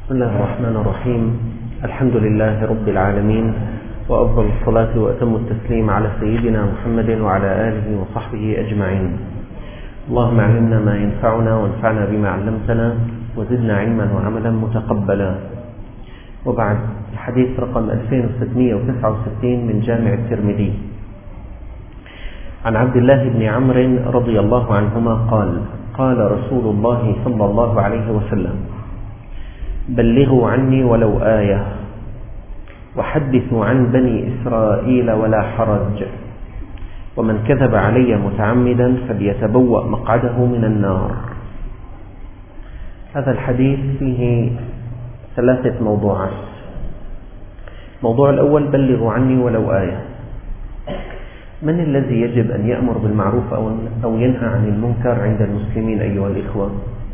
بسم الله الرحمن الرحيم. الحمد لله رب العالمين، وأفضل الصلاة وأتم التسليم على سيدنا محمد وعلى آله وصحبه أجمعين. اللهم علمنا ما ينفعنا وانفعنا بما علمتنا وزدنا علما وعملا متقبلا. وبعد، الحديث رقم 2669 من جامع الترمذي عن عبد الله بن عمرو رضي الله عنهما قال: قال رسول الله صلى الله عليه وسلم: بلغوا عني ولو آية، وحدثوا عن بني إسرائيل ولا حرج، ومن كذب علي متعمدا فليتبوأ مقعده من النار. هذا الحديث فيه ثلاثة موضوعات. الموضوع الأول: بلغوا عني ولو آية. من الذي يجب أن يأمر بالمعروف أو ينهى عن المنكر عند المسلمين أيها الإخوة؟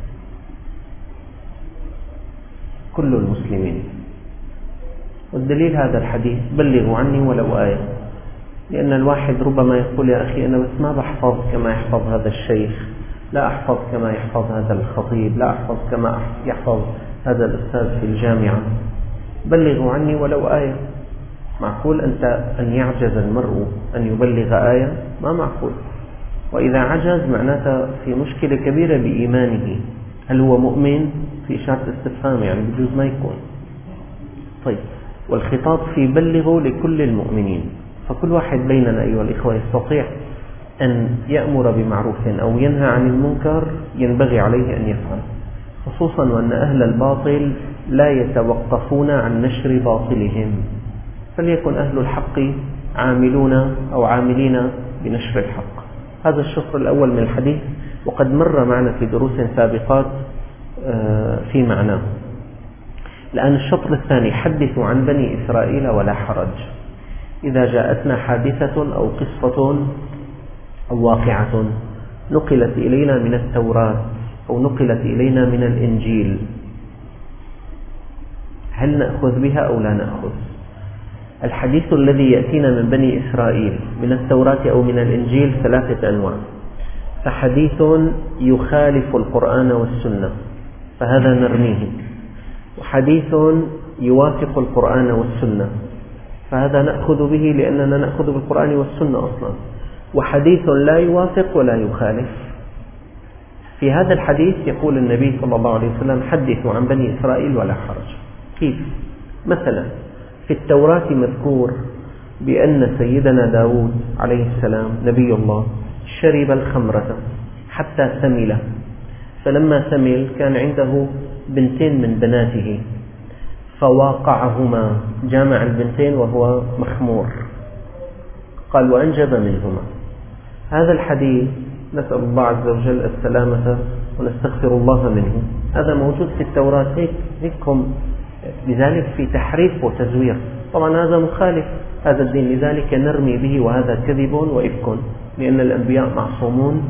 كل المسلمين. والدليل هذا الحديث: بلغوا عني ولو آية. لأن الواحد ربما يقول: يا أخي أنا بس ما بحفظ كما يحفظ هذا الشيخ، لا أحفظ كما يحفظ هذا الخطيب، لا أحفظ كما يحفظ هذا الأستاذ في الجامعة. بلغوا عني ولو آية. معقول أن يعجز المرء أن يبلغ آية؟ ما معقول. وإذا عجز معناته في مشكلة كبيرة بإيمانه. هل هو مؤمن؟ في إشارة استفهام، يعني بجوز ما يكون. طيب، والخطاب في بلغوا لكل المؤمنين، فكل واحد بيننا أيها الإخوة يستطيع أن يأمر بمعروف أو ينهى عن المنكر، ينبغي عليه أن يفعل، خصوصا وأن أهل الباطل لا يتوقفون عن نشر باطلهم، فليكن أهل الحق عاملين بنشر الحق. هذا الشطر الأول من الحديث، وقد مر معنا في دروس سابقات في معناه. الآن الشطر الثاني: حدثوا عن بني إسرائيل ولا حرج. إذا جاءتنا حادثة أو قصة أو واقعة نقلت إلينا من التوراة أو نقلت إلينا من الإنجيل، هل نأخذ بها أو لا نأخذ؟ الحديث الذي يأتينا من بني إسرائيل من التوراة أو من الإنجيل ثلاثة أنواع: فحديث يخالف القرآن والسنة فهذا نرميه، وحديث يوافق القرآن والسنة فهذا نأخذ به لأننا نأخذ بالقرآن والسنة أصلا، وحديث لا يوافق ولا يخالف. في هذا الحديث يقول النبي صلى الله عليه وسلم: حدثوا عن بني إسرائيل ولا حرج. كيف؟ مثلا في التوراة مذكور بأن سيدنا داود عليه السلام نبي الله شرب الخمرة حتى ثمل، فلما ثمل كان عنده بنتين من بناته فواقعهما، جامع البنتين وهو مخمور، قال: وأنجب منهما. هذا الحديث نسأل الله عز وجل السلامة ونستغفر الله منه. هذا موجود في التوراة، هيكم لذلك في تحريف وتزوير. طبعا هذا مخالف هذا الدين، لذلك نرمي به، وهذا كذب وإفك، لأن الأنبياء معصومون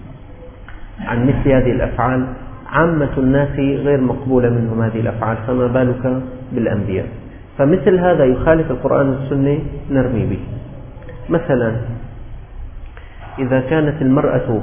عن مثل هذه الأفعال. عامة الناس غير مقبولة منهم هذه الأفعال، فما بالك بالأنبياء؟ فمثل هذا يخالف القرآن والسنة نرمي به. مثلا إذا كانت المرأة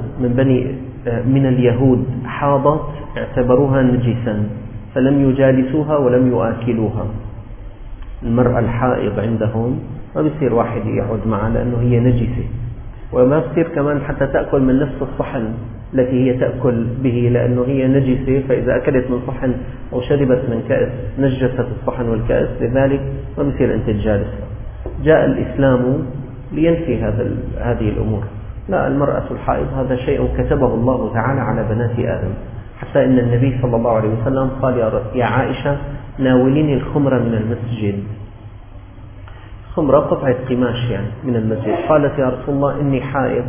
من اليهود حاضت اعتبروها نجسا فلم يجالسوها ولم يؤكلوها. المرأة الحائض عندهم ما بيصير واحد يقعد معها لأنه هي نجسة، وما بصير كمان حتى تأكل من نفس الصحن التي هي تأكل به لأنه هي نجسة، فإذا أكلت من صحن أو شربت من كأس نجست الصحن والكأس، لذلك ما بصير أن تجالسها. جاء الإسلام لينفي هذه الأمور. لا، المرأة الحائض هذا شيء كتبه الله تعالى على بنات آدم، حتى إن النبي صلى الله عليه وسلم قال: يا عائشة ناوليني الخمرة من المسجد. خمرة قطعة قماش يعني من المسجد. قالت: يا رسول الله إني حائض.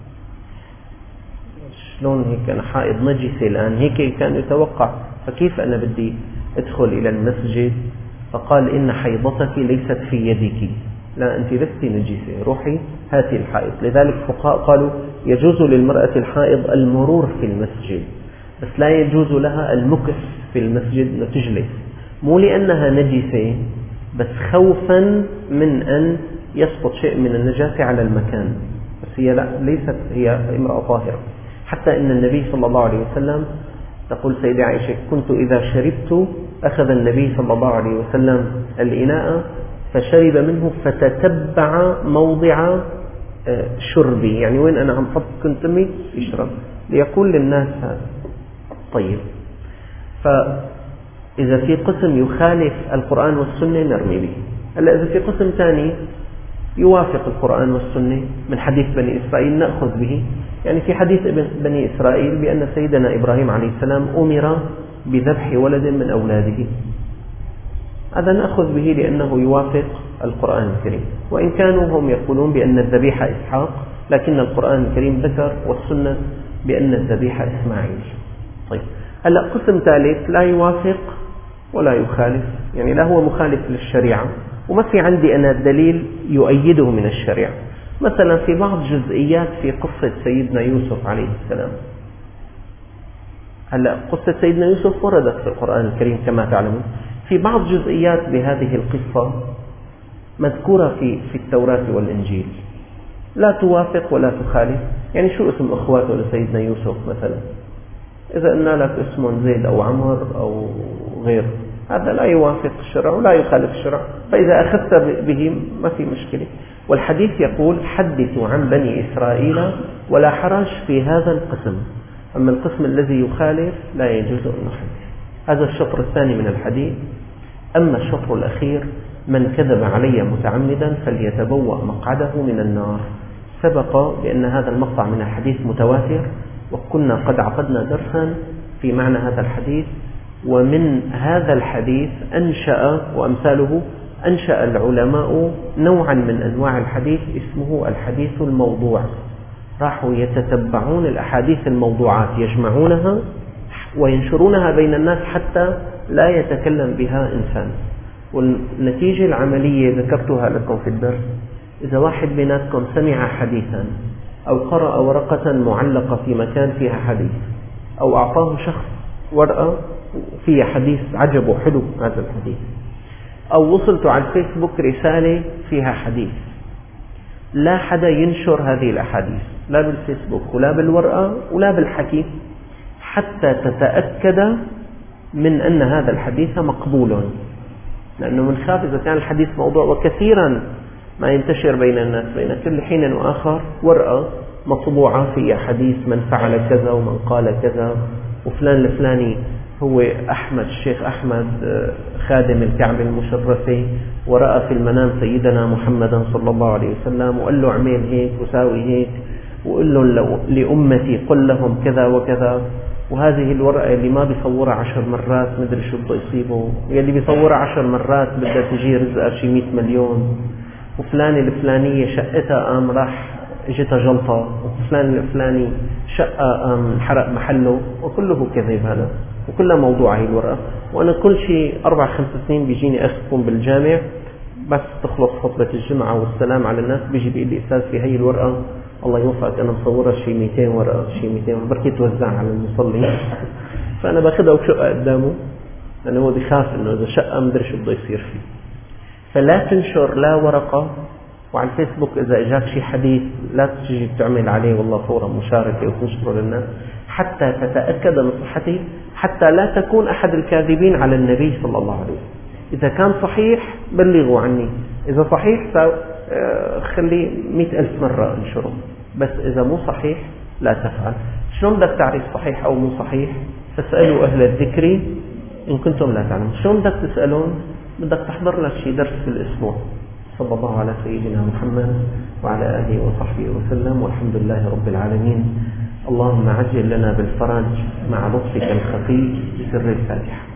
شلون هيك أنا حائض نجسة الآن؟ هيك كان يتوقع، فكيف أنا بدي أدخل إلى المسجد؟ فقال: إن حيضتك ليست في يدك، لا أنت لست نجسة، روحي هاتي الحائض. لذلك الفقهاء قالوا: يجوز للمرأة الحائض المرور في المسجد، بس لا يجوز لها المكث في المسجد، تجلس، مو لأنها نجسة، بس خوفا من أن يسقط شيء من النجاسة على المكان. بس هي لا، ليست هي امرأة طاهرة. حتى إن النبي صلى الله عليه وسلم، تقول سيدة عائشة: كنت إذا شربت أخذ النبي صلى الله عليه وسلم الإناء فشرب منه فتتبع موضع شربي، يعني وين أنا عم حط كنتمي يشرب، ليقول للناس هذا. طيب، فإذا في قسم يخالف القرآن والسنة نرمي به. هلا إذا في قسم ثاني يوافق القرآن والسنة من حديث بني إسرائيل نأخذ به. يعني في حديث بني إسرائيل بأن سيدنا إبراهيم عليه السلام أمر بذبح ولد من أولاده، هذا نأخذ به لأنه يوافق القرآن الكريم، وإن كانوا هم يقولون بأن الذبيحة إسحاق، لكن القرآن الكريم ذكر والسنة بأن الذبيحة إسماعيل. طيب، هلأ قسم ثالث لا يوافق ولا يخالف، يعني لا هو مخالف للشريعة وما في عندي أنا دليل يؤيده من الشريعة. مثلا في بعض جزئيات في قصة سيدنا يوسف عليه السلام. هلأ قصة سيدنا يوسف وردت في القرآن الكريم كما تعلمون، في بعض جزئيات بهذه القصة مذكورة في التوراة والإنجيل لا توافق ولا تخالف. يعني شو اسم أخواته لسيدنا يوسف مثلا؟ إذا قلنا لك اسم زيد أو عمر أو غيره، هذا لا يوافق الشرع ولا يخالف الشرع، فإذا أخذت به ما في مشكلة. والحديث يقول حدثوا عن بني إسرائيل ولا حرج في هذا القسم، أما القسم الذي يخالف لا يجوز أن نحدث. هذا الشطر الثاني من الحديث. أما الشطر الأخير: من كذب علي متعمدا فليتبوأ مقعده من النار. سبق بأن هذا المقطع من الحديث متواتر، وكنا قد عقدنا درسا في معنى هذا الحديث. ومن هذا الحديث وأمثاله أنشأ العلماء نوعا من أنواع الحديث اسمه الحديث الموضوع. راحوا يتتبعون الأحاديث الموضوعات يجمعونها وينشرونها بين الناس حتى لا يتكلم بها إنسان. والنتيجة العملية ذكرتها لكم في الدرس: إذا واحد بيناتكم سمع حديثا أو قرأ ورقة معلقة في مكان فيها حديث، أو أعطاه شخص ورقة فيها حديث عجبه حلو هذا الحديث، أو وصلت على الفيسبوك رسالة فيها حديث، لا حدا ينشر هذه الأحاديث لا بالفيسبوك ولا بالورقة ولا بالحكي حتى تتأكد من أن هذا الحديث مقبول، لأنه من خاف إذا كان الحديث موضوع. وكثيرا ما ينتشر بين الناس بين كل حين وآخر ورقة مطبوعة فيها حديث من فعل كذا ومن قال كذا، وفلان الفلاني هو أحمد الشيخ أحمد خادم الكعبة المشرفة، ورأى في المنام سيدنا محمدا صلى الله عليه وسلم وقال له اعمل هيك وساوي هيك، وقال له لأمتي قل لهم كذا وكذا. وهذه الورقة اللي ما بيصورها 10 مرات مدري شو بده يصيبه، واللي بيصورها 10 مرات بدها تجي رزقها شي 100 مليون. وفلان الفلانية شقتها قام راح اجتها جلطة، وفلان الفلاني شقة قام انحرق محله، وكله كذب هذا، وكلها موضوع هي الورقة. وأنا كل شيء 4-5 سنين بيجيني أخذكم بالجامع، بس تخلص خطبة الجمعة والسلام على الناس بيجي بيقول لي أستاذ في هي الورقة الله يوفقك أنا مصورها شي 200 ورقة، شي 200 ورقة بركي توزع على المصلين. فأنا باخذها وشقة قدامه، لأنه هو بيخاف إنه إذا شقة مدري شو بده يصير فيه. فلا تنشر لا ورقة، وعلى الفيسبوك إذا إجاك شي حديث لا تجي تعمل عليه والله فورا مشاركة وتنشره للناس حتى تتأكد من صحته، حتى لا تكون أحد الكاذبين على النبي صلى الله عليه وسلم. إذا كان صحيح بلغوا عني، إذا صحيح خلي 100,000 مرة انشره، بس إذا مو صحيح لا تفعل. شلون بدك تعرف صحيح أو مو صحيح؟ فاسألوا أهل الذكر إن كنتم لا تعلمون. شلون بدك تسألون؟ بدك تحضر لك شي درس في الأسبوع. صلى الله على سيدنا محمد وعلى آله وصحبه وسلم، والحمد لله رب العالمين. اللهم عجل لنا بالفرج مع لطفك الخفي بسر الفاتحة.